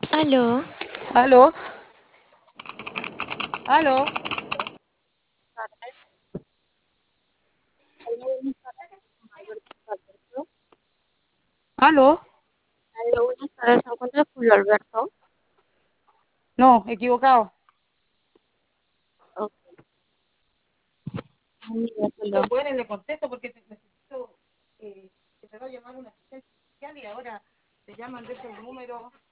Aló, Aló, aló, aló. aló, buenas tardes. ¿Se encuentra Julio Alberto? No, equivocado. Ok, mira, Julio. Bueno, le contesto porque necesito que te va a llamar un asistente social y ahora te llaman de ese número.